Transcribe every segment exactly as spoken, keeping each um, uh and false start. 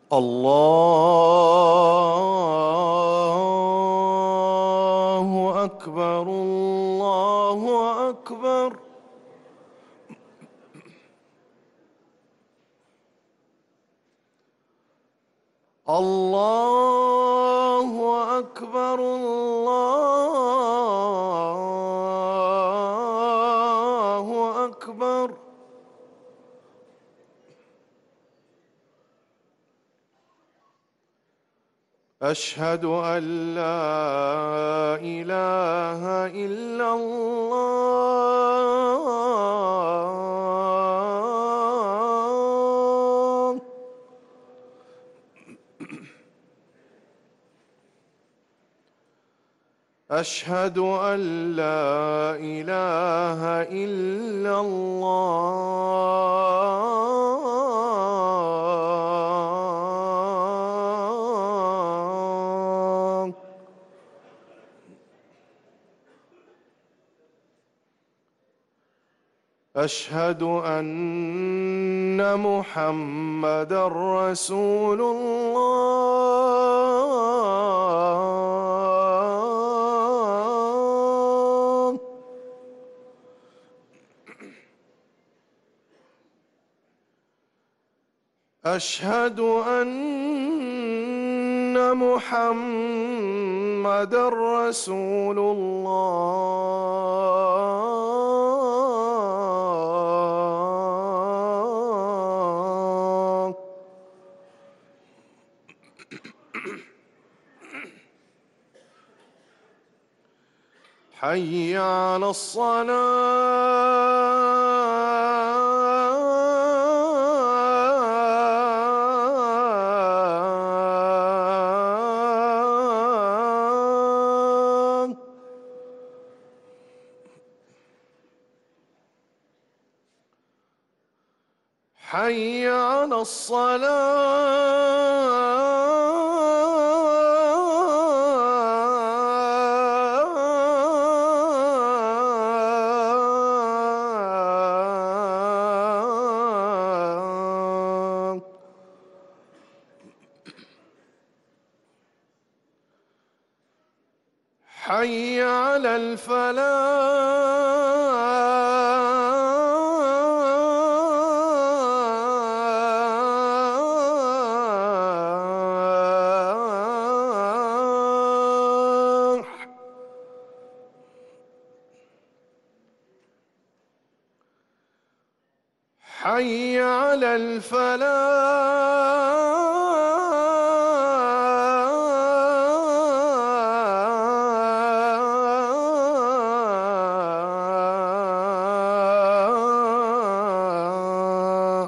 الله أكبر الله أكبر. الله أكبر الله أكبر. أشهد أن لا إله إلا الله. أشهد أن لا إله إلا الله. أشهد أن محمدًا رسول الله. أشهد أن محمدًا رسول الله. حي على الصلاة. حي على الصلاة. حي على الفلاح. حي على الفلاح.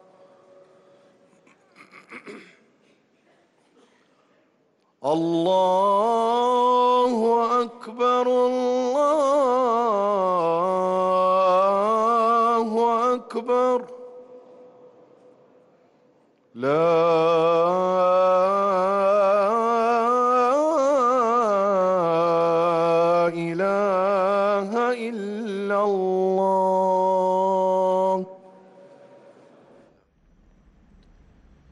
الله أكبر الله أكبر. لا